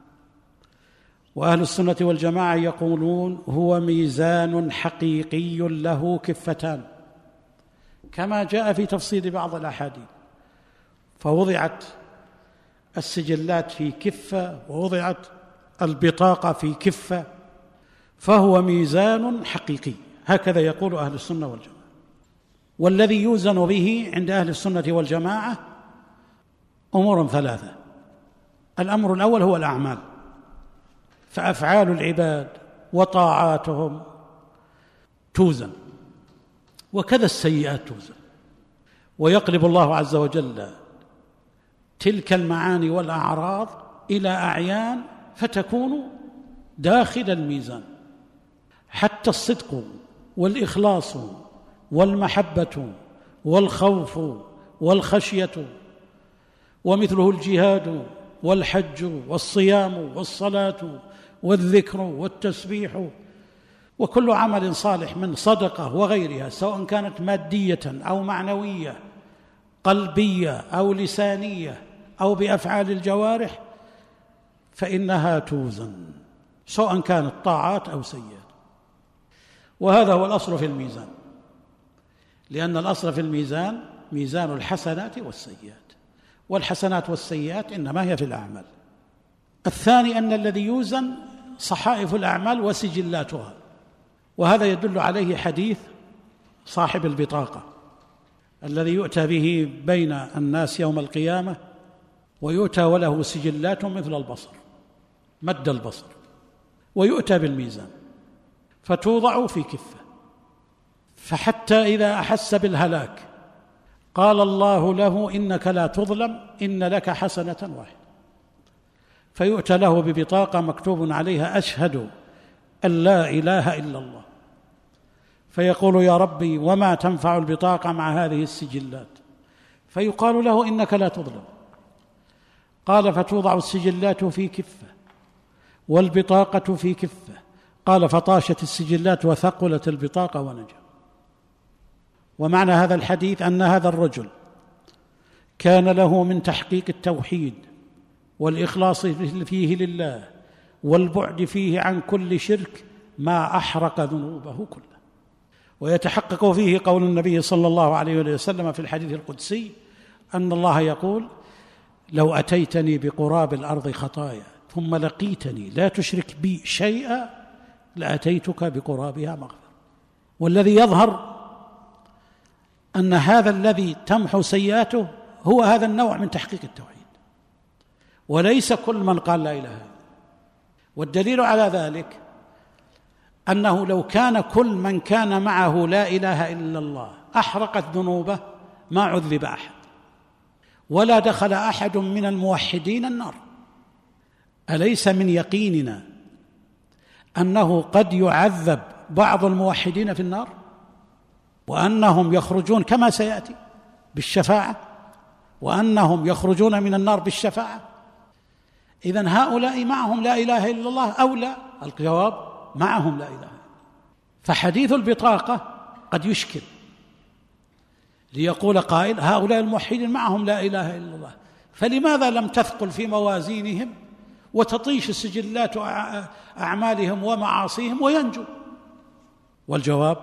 وأهل السنة والجماعة يقولون هو ميزان حقيقي له كفتان، كما جاء في تفصيل بعض الأحاديث، فوضعت السجلات في كفة ووضعت البطاقة في كفة، فهو ميزان حقيقي، هكذا يقول أهل السنة والجماعة. والذي يوزن به عند أهل السنة والجماعة أمور ثلاثة: الأمر الأول هو الأعمال، فأفعال العباد وطاعاتهم توزن، وكذا السيئات توزن، ويقلب الله عز وجل تلك المعاني والأعراض إلى أعيان فتكون داخل الميزان. حتى الصدق والإخلاص والمحبة والخوف والخشية، ومثله الجهاد والحج والصيام والصلاة والذكر والتسبيح وكل عمل صالح من صدقة وغيرها، سواء كانت مادية أو معنوية، قلبية أو لسانية أو بأفعال الجوارح، فإنها توزن سواء كانت طاعات أو سيئات. وهذا هو الأصل في الميزان، لأن الأصل في الميزان ميزان الحسنات والسيئات، والحسنات والسيئات إنما هي في الأعمال. الثاني أن الذي يوزن صحائف الأعمال وسجلاتها، وهذا يدل عليه حديث صاحب البطاقة الذي يؤتى به بين الناس يوم القيامة، ويؤتى وله سجلات مثل البصر مد البصر، ويؤتى بالميزان فتوضع في كفة، فحتى إذا أحس بالهلاك قال الله له إنك لا تظلم، إن لك حسنة واحدة، فيؤتى له ببطاقة مكتوب عليها أشهد أن لا إله إلا الله، فيقول يا ربي وما تنفع البطاقة مع هذه السجلات؟ فيقال له إنك لا تظلم. قال فتوضع السجلات في كفة والبطاقة في كفة، قال فطاشت السجلات وثقلت البطاقة ونجا. ومعنى هذا الحديث أن هذا الرجل كان له من تحقيق التوحيد والإخلاص فيه لله والبعد فيه عن كل شرك ما أحرق ذنوبه كلها. ويتحقق فيه قول النبي صلى الله عليه وسلم في الحديث القدسي أن الله يقول لو أتيتني بقراب الأرض خطايا ثم لقيتني لا تشرك بي شيئا لأتيتك بقرابها مغفرة. والذي يظهر أن هذا الذي تمحو سيئاته هو هذا النوع من تحقيق التوحيد، وليس كل من قال لا إله إلا الله. والدليل على ذلك أنه لو كان كل من كان معه لا إله إلا الله أحرقت ذنوبه ما عذب أحد ولا دخل أحد من الموحدين النار. أليس من يقيننا أنه قد يعذب بعض الموحدين في النار وأنهم يخرجون كما سيأتي بالشفاعة، وأنهم يخرجون من النار بالشفاعة؟ إذن هؤلاء معهم لا إله إلا الله أو لا؟ الجواب معهم لا إله إلا الله. فحديث البطاقة قد يشكل، ليقول قائل هؤلاء الموحدين معهم لا إله إلا الله، فلماذا لم تثقل في موازينهم وتطيش سجلات أعمالهم ومعاصيهم وينجو؟ والجواب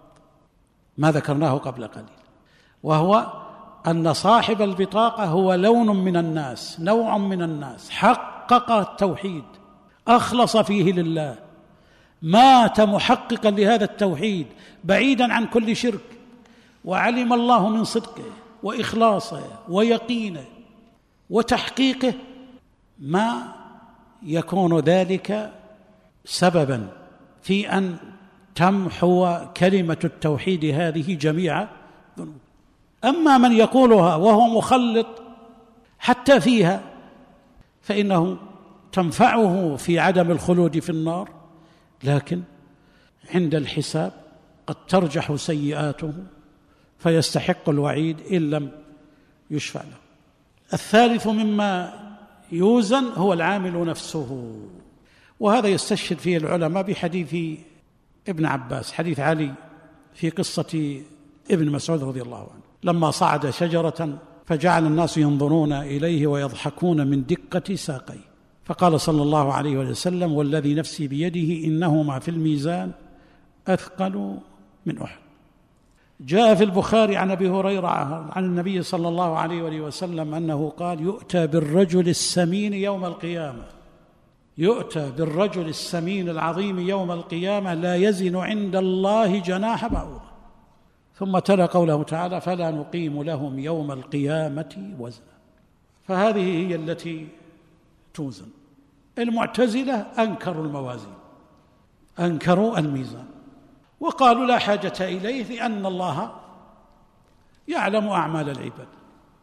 ما ذكرناه قبل قليل، وهو أن صاحب البطاقة هو لون من الناس، نوع من الناس حقق التوحيد، أخلص فيه لله، مات محققا لهذا التوحيد بعيدا عن كل شرك، وعلم الله من صدقه وإخلاصه ويقينه وتحقيقه ما يكون ذلك سببا في أن تمحو كلمة التوحيد هذه جميع ذنوب. أما من يقولها وهو مخلط حتى فيها فإنه تنفعه في عدم الخلود في النار، لكن عند الحساب قد ترجح سيئاته فيستحق الوعيد إن لم يشفع له. الثالث مما يوزن هو العامل نفسه، وهذا يستشهد فيه العلماء بحديث ابن عباس، حديث علي في قصة ابن مسعود رضي الله عنه لما صعد شجرة فجعل الناس ينظرون إليه ويضحكون من دقة ساقيه، فقال صلى الله عليه وسلم والذي نفسي بيده إنهما في الميزان أثقل من أحد. جاء في البخاري عن أبي هريرة عن النبي صلى الله عليه وسلم أنه قال يؤتى بالرجل السمين يوم القيامة، يؤتى بالرجل السمين العظيم يوم القيامة لا يزن عند الله جناح بعوضة، ثم تلا قوله تعالى فلا نقيم لهم يوم القيامة وزنا. فهذه هي التي توزن. المعتزلة أنكروا الموازين، أنكروا الميزان، وقالوا لا حاجة إليه لأن الله يعلم أعمال العباد.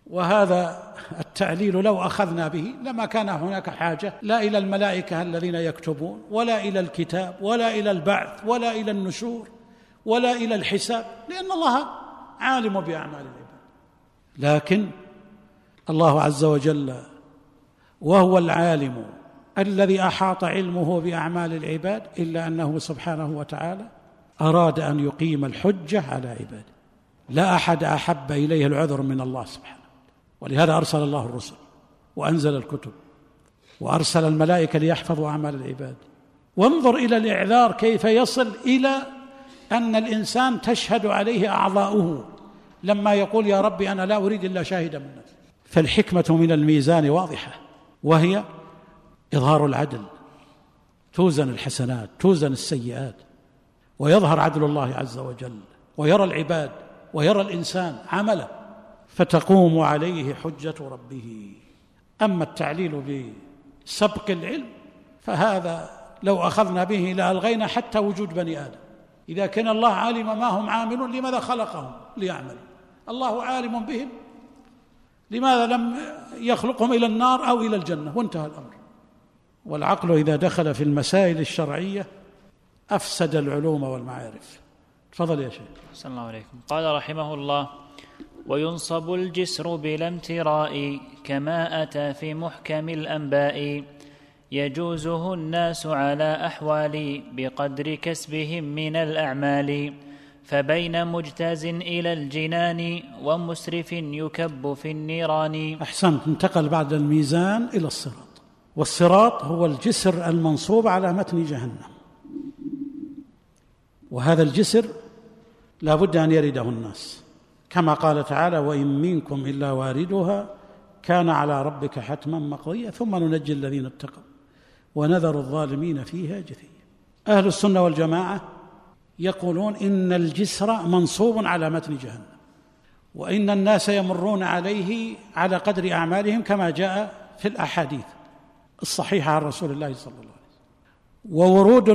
وهذا التعليل لو أخذنا به لما كان هناك حاجة لا إلى الملائكة الذين يكتبون، ولا إلى الكتاب، ولا إلى البعث، ولا إلى النشور، ولا إلى الحساب، لأن الله عالم بأعمال العباد. لكن الله عز وجل وهو العالم الذي أحاط علمه بأعمال العباد، إلا أنه سبحانه وتعالى أراد أن يقيم الحجة على عباده. لا أحد أحب إليه العذر من الله سبحانه، ولهذا أرسل الله الرسل وأنزل الكتب وأرسل الملائكة ليحفظوا أعمال العباد. وانظر إلى الإعذار كيف يصل إلى أن الإنسان تشهد عليه أعضاؤه لما يقول يا ربي أنا لا أريد إلا شاهدا من نفسي. فالحكمة من الميزان واضحة، وهي إظهار العدل، توزن الحسنات توزن السيئات، ويظهر عدل الله عز وجل، ويرى العباد ويرى الإنسان عمله، فتقوم عليه حجة ربه. أما التعليل بسبق العلم فهذا لو أخذنا به لألغينا حتى وجود بني آدم. إذا كان الله عالم ما هم عاملون لماذا خلقهم ليعملوا؟ الله عالم بهم، لماذا لم يخلقهم إلى النار أو إلى الجنة؟ وانتهى الأمر. والعقل إذا دخل في المسائل الشرعية أفسد العلوم والمعارف. تفضل يا شيخ. صلى الله عليكم. قال رحمه الله: وينصب الجسر بلا امتراء كما أتى في محكم الأنباء، يجوزه الناس على أحوال بقدر كسبهم من الأعمال، فبين مجتاز إلى الجنان ومسرف يكب في النيران. أحسنت. انتقل بعد الميزان إلى الصراط، والصراط هو الجسر المنصوب على متن جهنم، وهذا الجسر لا بد أن يرده الناس، كما قال تعالى: وإن منكم إلا واردها كان على ربك حتما مقضيا ثم ننجي الذين اتقوا ونذر الظالمين فيها جثيا. أهل السنة والجماعة يقولون إن الجسر منصوب على متن جهنم، وإن الناس يمرون عليه على قدر أعمالهم كما جاء في الأحاديث الصحيحة عن رسول الله صلى الله عليه وسلم. وورود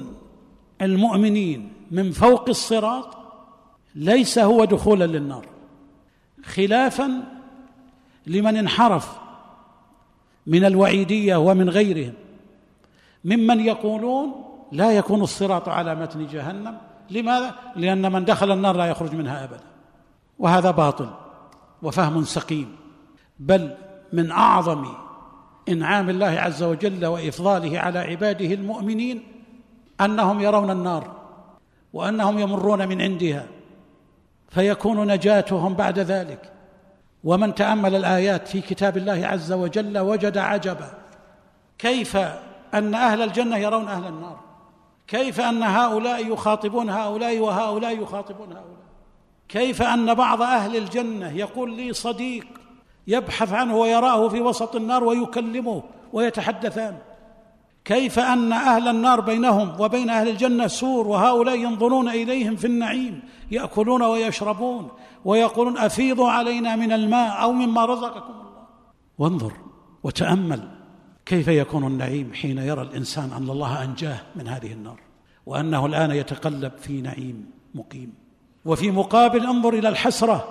المؤمنين من فوق الصراط ليس هو دخولا للنار، خلافا لمن انحرف من الوعيدية ومن غيرهم ممن يقولون لا يكون الصراط على متن جهنم. لماذا؟ لأن من دخل النار لا يخرج منها أبدا، وهذا باطل وفهم سقيم. بل من أعظم إنعام الله عز وجل وإفضاله على عباده المؤمنين أنهم يرون النار وأنهم يمرون من عندها فيكون نجاتهم بعد ذلك. ومن تأمل الآيات في كتاب الله عز وجل وجد عجبا، كيف أن أهل الجنة يرون أهل النار، كيف أن هؤلاء يخاطبون هؤلاء وهؤلاء يخاطبون هؤلاء، كيف أن بعض أهل الجنة يقول لي صديق يبحث عنه ويراه في وسط النار ويكلمه ويتحدثان، كيف أن أهل النار بينهم وبين أهل الجنة سور وهؤلاء ينظرون إليهم في النعيم يأكلون ويشربون ويقولون أفيضوا علينا من الماء أو مما رزقكم الله. وانظر وتأمل كيف يكون النعيم حين يرى الإنسان أن الله أنجاه من هذه النار وأنه الآن يتقلب في نعيم مقيم. وفي مقابل انظر إلى الحسرة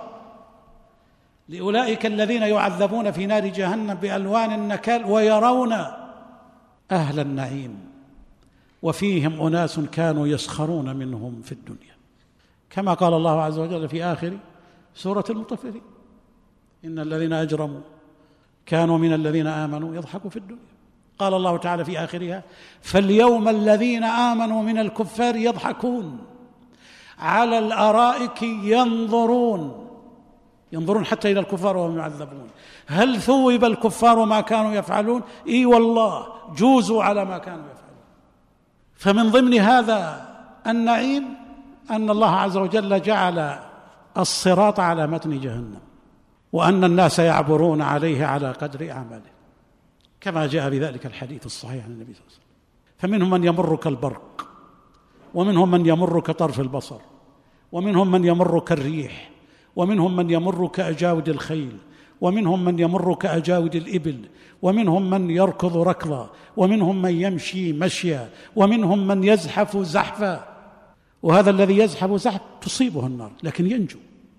لأولئك الذين يعذبون في نار جهنم بألوان النكال ويرون أهل النعيم وفيهم أناس كانوا يسخرون منهم في الدنيا، كما قال الله عز وجل في آخر سورة المطففين: إن الذين أجرموا كانوا من الذين آمنوا يضحكوا في الدنيا. قال الله تعالى في آخرها: فاليوم الذين آمنوا من الكفار يضحكون على الأرائك ينظرون ينظرون حتى إلى الكفار وهم يعذبون هل ثوب الكفار ما كانوا يفعلون؟ إي والله جوزوا على ما كانوا يفعلون. فمن ضمن هذا النعيم أن الله عز وجل جعل الصراط على متن جهنم، وأن الناس يعبرون عليه على قدر أعماله، كما جاء بذلك الحديث الصحيح عن النبي صلى الله عليه وسلم: فمنهم من يمر كالبرق، ومنهم من يمر كطرف البصر، ومنهم من يمر كالريح، ومنهم من يمر كأجاود الخيل، ومنهم من يمر كأجاود الإبل، ومنهم من يركض ركضا، ومنهم من يمشي مشيا، ومنهم من يزحف زحفا. وهذا الذي يزحف زحف تصيبه النار لكن ينجو،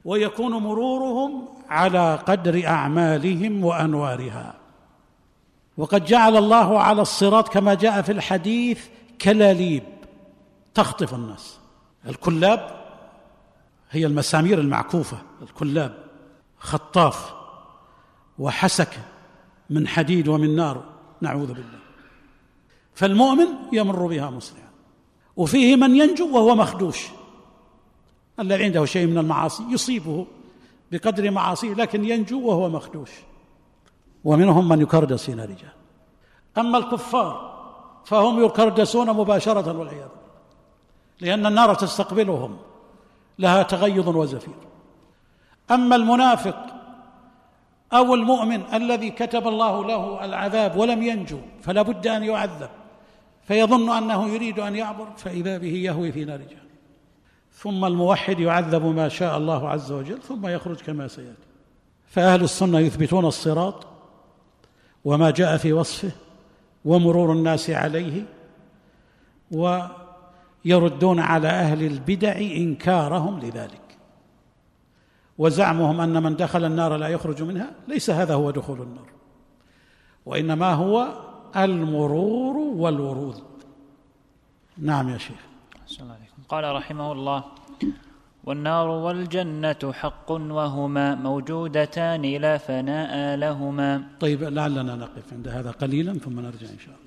ويكون مرورهم على قدر أعمالهم وأنوارها. وقد جعل الله على الصراط كما جاء في الحديث كلاليب تخطف الناس. الكلاب هي المسامير المعكوفة، الكلاب خطاف وحسك من حديد ومن نار، نعوذ بالله. فالمؤمن يمر بها مسرعا، وفيه من ينجو وهو مخدوش، الذي عنده شيء من المعاصي يصيبه بقدر معاصيه لكن ينجو وهو مخدوش، ومنهم من يكردس في نار جهنم. أما الكفار فهم يكردسون مباشرة والعياذ بالله، لأن النار تستقبلهم لها تغيظ وزفير. أما المنافق أو المؤمن الذي كتب الله له العذاب ولم ينجو فلا بد أن يعذب، فيظن أنه يريد أن يعبر فإذا به يهوي في نار جهنم. ثم الموحد يعذب ما شاء الله عز وجل ثم يخرج كما سيأتي. فأهل السنة يثبتون الصراط وما جاء في وصفه ومرور الناس عليه، ويردون على أهل البدع إنكارهم لذلك وزعمهم أن من دخل النار لا يخرج منها. ليس هذا هو دخول النار، وإنما هو المرور والورود. نعم يا شيخ. السلام عليكم. قال رحمه الله: والنار والجنة حق وهما موجودتان لا فناء لهما. طيب لعلنا نقف عند هذا قليلا ثم نرجع إن شاء الله.